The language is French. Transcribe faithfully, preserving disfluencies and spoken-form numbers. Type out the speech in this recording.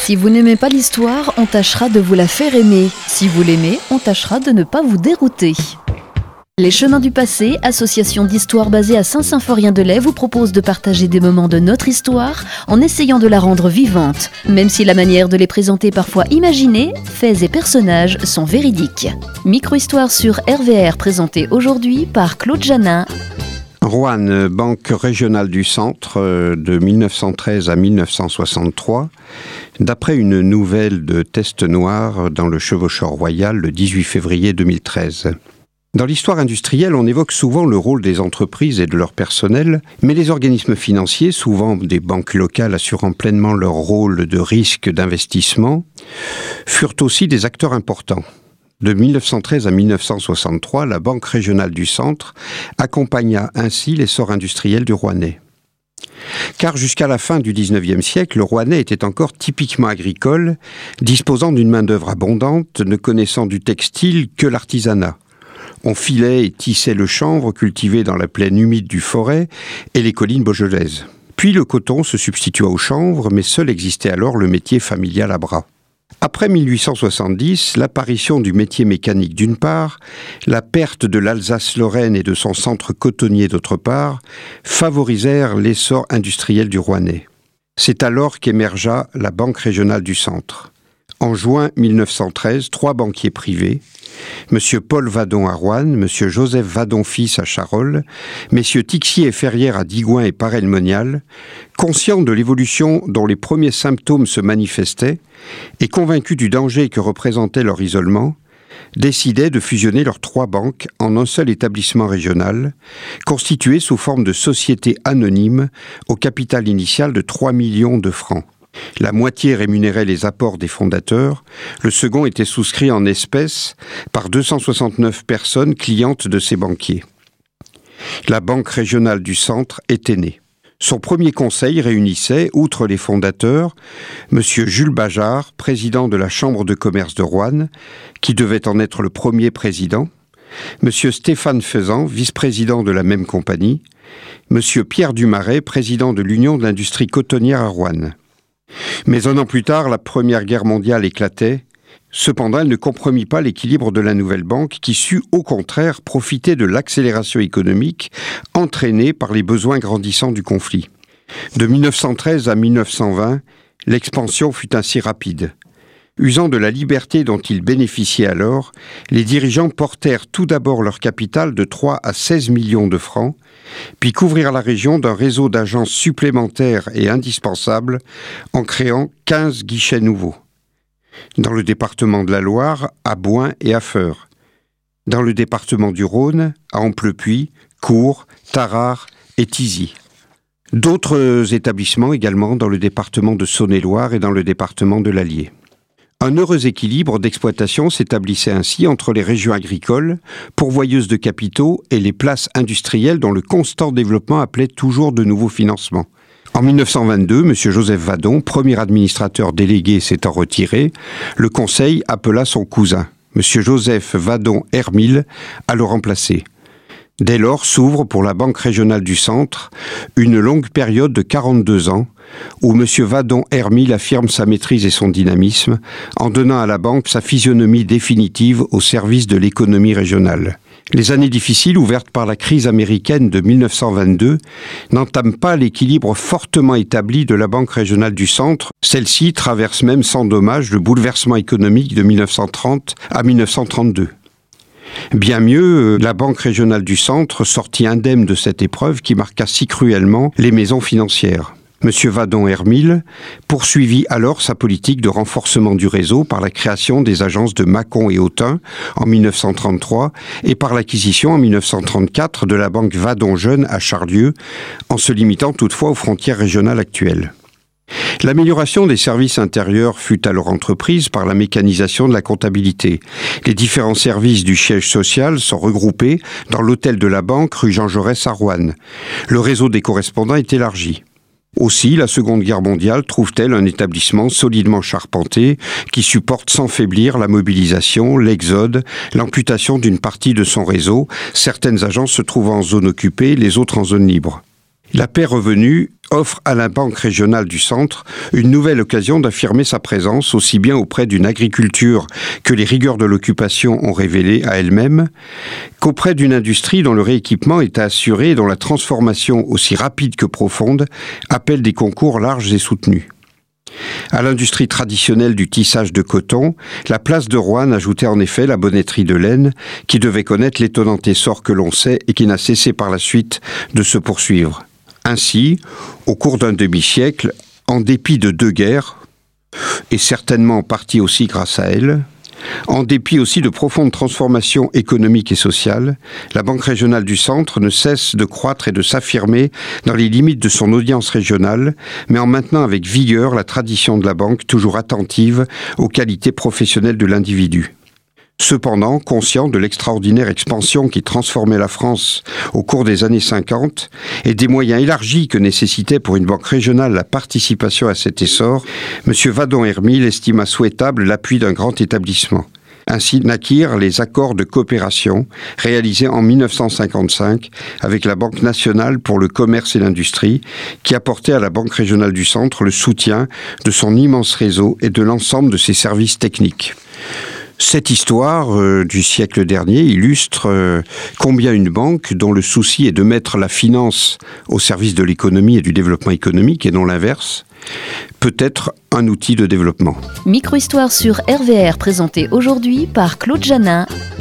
Si vous n'aimez pas l'histoire, on tâchera de vous la faire aimer. Si vous l'aimez, on tâchera de ne pas vous dérouter. Les Chemins du Passé, association d'histoire basée à Saint-Symphorien-de-Lay, vous propose de partager des moments de notre histoire en essayant de la rendre vivante, même si la manière de les présenter parfois imaginée, faits et personnages sont véridiques. Micro-histoire sur R V R présentée aujourd'hui par Claude Janin. Roanne, banque régionale du centre de mille neuf cent treize à mille neuf cent soixante-trois, d'après une nouvelle de Teste Noire dans le Chevaucheur Royal le dix-huit février deux mille treize. Dans l'histoire industrielle, on évoque souvent le rôle des entreprises et de leur personnel, mais les organismes financiers, souvent des banques locales assurant pleinement leur rôle de risque d'investissement, furent aussi des acteurs importants. De mille neuf cent treize à mille neuf cent soixante-trois, la Banque régionale du centre accompagna ainsi l'essor industriel du Rouennais. Car jusqu'à la fin du dix-neuvième siècle, le Rouennais était encore typiquement agricole, disposant d'une main-d'œuvre abondante, ne connaissant du textile que l'artisanat. On filait et tissait le chanvre cultivé dans la plaine humide du Forêt et les collines beaujolaises. Puis le coton se substitua au chanvre, mais seul existait alors le métier familial à bras. Après mille huit cent soixante-dix, l'apparition du métier mécanique d'une part, la perte de l'Alsace-Lorraine et de son centre cotonnier d'autre part, favorisèrent l'essor industriel du Rouennais. C'est alors qu'émergea la Banque régionale du centre. En juin mille neuf cent treize, trois banquiers privés, M. Paul Vadon à Roanne, M. Joseph Vadon fils à Charolles, M. Tixier et Ferrière à Digoin et Paray-le-Monial, conscients de l'évolution dont les premiers symptômes se manifestaient et convaincus du danger que représentait leur isolement, décidaient de fusionner leurs trois banques en un seul établissement régional, constitué sous forme de société anonyme au capital initial de trois millions de francs. La moitié rémunérait les apports des fondateurs, le second était souscrit en espèces par deux cent soixante-neuf personnes clientes de ces banquiers. La Banque régionale du centre était née. Son premier conseil réunissait, outre les fondateurs, M. Jules Bajard, président de la Chambre de commerce de Roanne, qui devait en être le premier président, M. Stéphane Faisan, vice-président de la même compagnie, M. Pierre Dumaret, président de l'Union de l'industrie cotonnière à Roanne. Mais un an plus tard, la Première Guerre mondiale éclatait. Cependant, elle ne compromit pas l'équilibre de la nouvelle banque qui sut au contraire profiter de l'accélération économique entraînée par les besoins grandissants du conflit. De mille neuf cent treize à mille neuf cent vingt, l'expansion fut ainsi rapide. Usant de la liberté dont ils bénéficiaient alors, les dirigeants portèrent tout d'abord leur capital de trois à seize millions de francs, puis couvrirent la région d'un réseau d'agences supplémentaires et indispensables en créant quinze guichets nouveaux. Dans le département de la Loire, à Bouin et à Feurs. Dans le département du Rhône, à Amplepuis, Cours, Tarare et Thizy. D'autres établissements également dans le département de Saône-et-Loire et dans le département de l'Allier. Un heureux équilibre d'exploitation s'établissait ainsi entre les régions agricoles, pourvoyeuses de capitaux, et les places industrielles dont le constant développement appelait toujours de nouveaux financements. En mille neuf cent vingt-deux, M. Joseph Vadon, premier administrateur délégué s'étant retiré, le conseil appela son cousin, M. Joseph Vadon Hermile, à le remplacer. Dès lors s'ouvre pour la Banque régionale du centre une longue période de quarante-deux ans où M. Vadon Hermile affirme sa maîtrise et son dynamisme en donnant à la banque sa physionomie définitive au service de l'économie régionale. Les années difficiles ouvertes par la crise américaine de mille neuf cent vingt-deux n'entament pas l'équilibre fortement établi de la Banque régionale du centre. Celle-ci traverse même sans dommage le bouleversement économique de mille neuf cent trente à mille neuf cent trente-deux. Bien mieux, la Banque régionale du centre sortit indemne de cette épreuve qui marqua si cruellement les maisons financières. M. Vadon Hermile poursuivit alors sa politique de renforcement du réseau par la création des agences de Mâcon et Autun en mille neuf cent trente-trois et par l'acquisition en mille neuf cent trente-quatre de la Banque Vadon Jeune à Charlieu, en se limitant toutefois aux frontières régionales actuelles. L'amélioration des services intérieurs fut alors entreprise par la mécanisation de la comptabilité. Les différents services du siège social sont regroupés dans l'hôtel de la Banque rue Jean Jaurès à Roanne. Le réseau des correspondants est élargi. Aussi, la Seconde Guerre mondiale trouve-t-elle un établissement solidement charpenté qui supporte sans faiblir la mobilisation, l'exode, l'amputation d'une partie de son réseau, certaines agences se trouvant en zone occupée, les autres en zone libre. La paix revenue offre à la Banque régionale du Centre une nouvelle occasion d'affirmer sa présence aussi bien auprès d'une agriculture que les rigueurs de l'occupation ont révélée à elle-même, qu'auprès d'une industrie dont le rééquipement est assuré et dont la transformation aussi rapide que profonde appelle des concours larges et soutenus. À l'industrie traditionnelle du tissage de coton, la place de Roanne ajoutait en effet la bonnetterie de laine, qui devait connaître l'étonnant essor que l'on sait et qui n'a cessé par la suite de se poursuivre. Ainsi, au cours d'un demi-siècle, en dépit de deux guerres, et certainement en partie aussi grâce à elle, en dépit aussi de profondes transformations économiques et sociales, la Banque régionale du Centre ne cesse de croître et de s'affirmer dans les limites de son audience régionale, mais en maintenant avec vigueur la tradition de la banque toujours attentive aux qualités professionnelles de l'individu. Cependant, conscient de l'extraordinaire expansion qui transformait la France au cours des années cinquante et des moyens élargis que nécessitait pour une banque régionale la participation à cet essor, M. Vadon-Hermil estima souhaitable l'appui d'un grand établissement. Ainsi naquirent les accords de coopération réalisés en mille neuf cent cinquante-cinq avec la Banque nationale pour le commerce et l'industrie, qui apportait à la Banque régionale du Centre le soutien de son immense réseau et de l'ensemble de ses services techniques. Cette histoire euh, du siècle dernier illustre euh, combien une banque dont le souci est de mettre la finance au service de l'économie et du développement économique et non l'inverse, peut être un outil de développement. Micro-histoire sur R V R présentée aujourd'hui par Claude Janin.